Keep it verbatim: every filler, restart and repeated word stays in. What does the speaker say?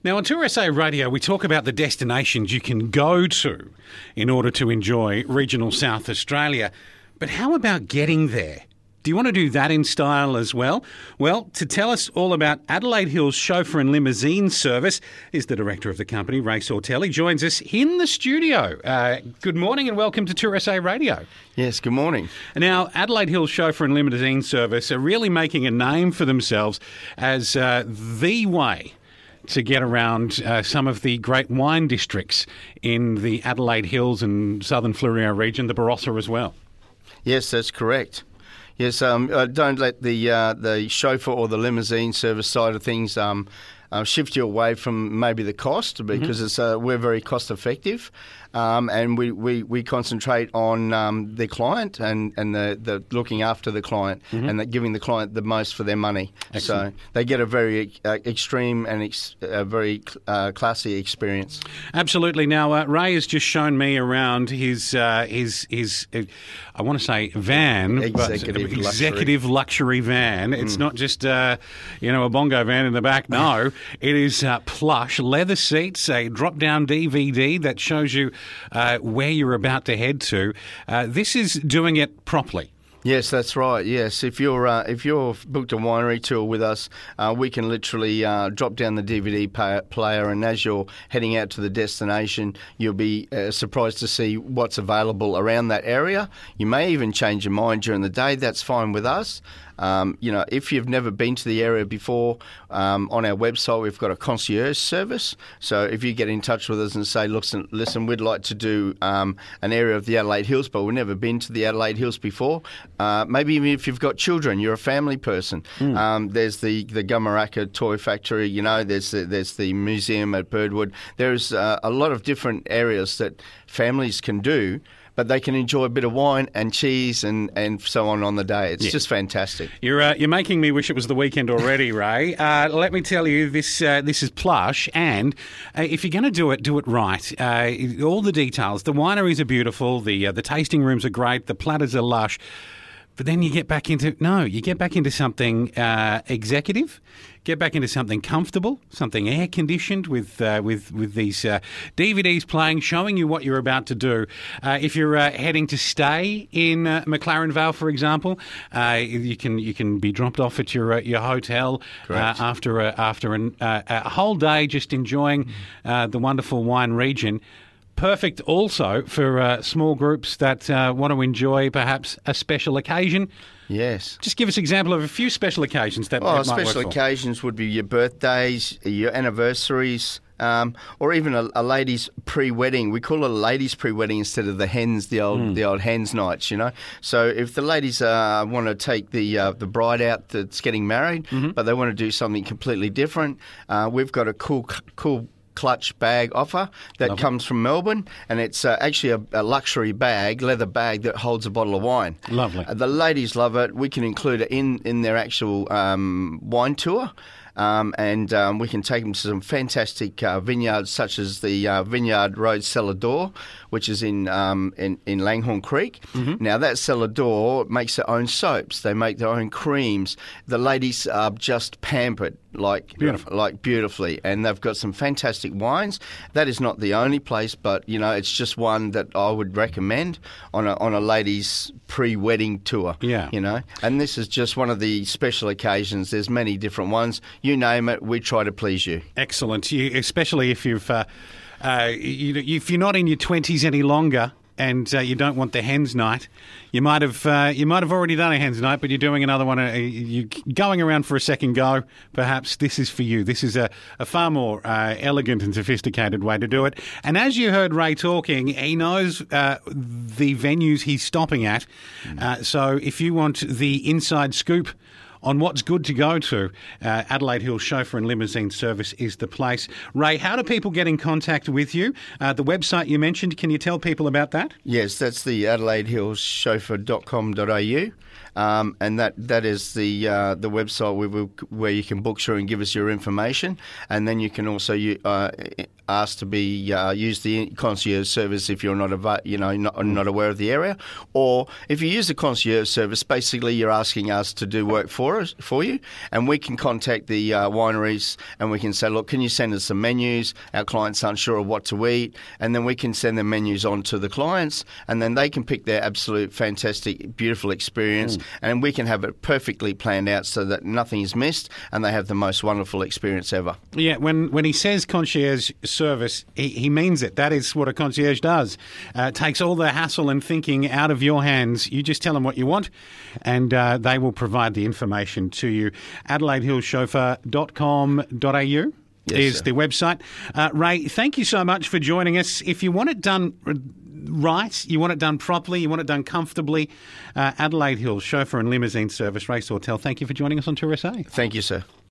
Now, on Tour S A Radio, we talk about the destinations you can go to in order to enjoy regional South Australia. But how about getting there? Do you want to do that in style as well? Well, to tell us all about Adelaide Hills Chauffeur and Limousine Service is the director of the company, Ray Sortelli, joins us in the studio. Uh, good morning and welcome to Tour S A Radio. Yes, good morning. Now, Adelaide Hills Chauffeur and Limousine Service are really making a name for themselves as uh, the way to get around uh, some of the great wine districts in the Adelaide Hills and Southern Fleurieu region, the Barossa as well. Yes, that's correct. Yes, um, uh, don't let the uh, the chauffeur or the limousine service side of things um, uh, shift you away from maybe the cost, because mm-hmm. it's uh, we're very cost effective, um, and we, we, we concentrate on um, the client and, and the, the looking after the client mm-hmm. and the, giving the client the most for their money. Excellent. So they get a very uh, extreme and ex- a very uh, classy experience. Absolutely. Now, uh, Ray has just shown me around his uh, his his. Uh, I want to say van, executive, but luxury. executive luxury van. It's mm. not just uh, you know a bongo van in the back. No, it is uh, plush leather seats, a drop-down D V D that shows you uh, where you're about to head to. Uh, this is doing it properly. Yes, that's right. Yes, if you're uh, if you've booked a winery tour with us, uh, we can literally uh, drop down the D V D pay- player, and as you're heading out to the destination, you'll be uh, surprised to see what's available around that area. You may even change your mind during the day. That's fine with us. Um, you know, if you've never been to the area before, um, on our website we've got a concierge service. So if you get in touch with us and say, listen, listen, we'd like to do um, an area of the Adelaide Hills, but we've never been to the Adelaide Hills before. Uh, maybe even if you've got children, you're a family person. Mm. Um, there's the the Gumaraka Toy Factory. You know, there's the, there's the museum at Birdwood. There's uh, a lot of different areas that families can do, but they can enjoy a bit of wine and cheese and, and so on on the day. It's yeah. just fantastic. You're uh, you're making me wish it was the weekend already, Ray. Uh, let me tell you, this uh, this is plush, and uh, if you're going to do it, do it right. Uh, all the details. The wineries are beautiful. The uh, the tasting rooms are great. The platters are lush. But then you get back into, no, you get back into something uh, executive, get back into something comfortable, something air-conditioned with uh, with with these uh, D V Ds playing, showing you what you're about to do. Uh, if you're uh, heading to stay in uh, McLaren Vale, for example, uh, you can you can be dropped off at your uh, your hotel uh, after a, after an, uh, a whole day just enjoying uh, the wonderful wine region. Perfect also for uh, small groups that uh, want to enjoy perhaps a special occasion. Yes. Just give us an example of a few special occasions that, oh, that might special work occasions for. Would be your birthdays, your anniversaries, um, or even a, a lady's pre-wedding. We call it a ladies' pre-wedding instead of the hens, the old mm. the old hens nights, you know. So if the ladies uh, want to take the uh, the bride out that's getting married, mm-hmm. but they want to do something completely different, uh, we've got a cool cool. clutch bag offer that Love comes it. from Melbourne, and it's uh, actually a, a luxury bag, leather bag that holds a bottle of wine. Lovely. Uh, the ladies love it. We can include it in, in their actual um, wine tour. Um, and um, we can take them to some fantastic uh, vineyards, such as the uh, Vineyard Road Cellar Door, which is in um, in, in Langhorne Creek. Mm-hmm. Now, that cellar door makes their own soaps. They make their own creams. The ladies are just pampered like Beautiful. like beautifully, and they've got some fantastic wines. That is not the only place, but you know, it's just one that I would recommend on a on a ladies' pre-wedding tour. Yeah, you know, and this is just one of the special occasions. There's many different ones. You name it, we try to please you. Excellent, you, especially if you've uh, uh, you, if you're not in your twenties any longer and uh, you don't want the hens night. You might have uh, you might have already done a hens night, but you're doing another one. Uh, you're going around for a second go. Perhaps this is for you. This is a, a far more uh, elegant and sophisticated way to do it. And as you heard Ray talking, he knows uh, the venues he's stopping at. Mm. Uh, so if you want the inside scoop on what's good to go to, uh, Adelaide Hills Chauffeur and Limousine Service is the place. Ray, how do people get in contact with you? Uh, the website you mentioned, can you tell people about that? Yes, that's the adelaide hills chauffeur dot com dot a u. Um, and that, that is the uh, the website where, we, where you can book through and give us your information, and then you can also uh, ask to be uh, use the concierge service if you're not av- you know not, not aware of the area, or if you use the concierge service, basically you're asking us to do work for for us for you, and we can contact the uh, wineries and we can say, look, can you send us some menus? Our clients aren't sure of what to eat, and then we can send the menus on to the clients, and then they can pick their absolute fantastic, beautiful experience, mm. and we can have it perfectly planned out so that nothing is missed, and they have the most wonderful experience ever. Yeah, when when he says concierge service, he, he means it. That is what a concierge does. Uh, takes all the hassle and thinking out of your hands. You just tell them what you want, and uh, they will provide the information to you. Adelaide Hills Chauffeur dot com dot a u yes, is sir. the website. Uh, Ray, thank you so much for joining us. If you want it done right, you want it done properly, you want it done comfortably, uh, Adelaide Hills Chauffeur and Limousine Service, Ray Sawtell, thank you for joining us on Tour S A. Thank you, sir.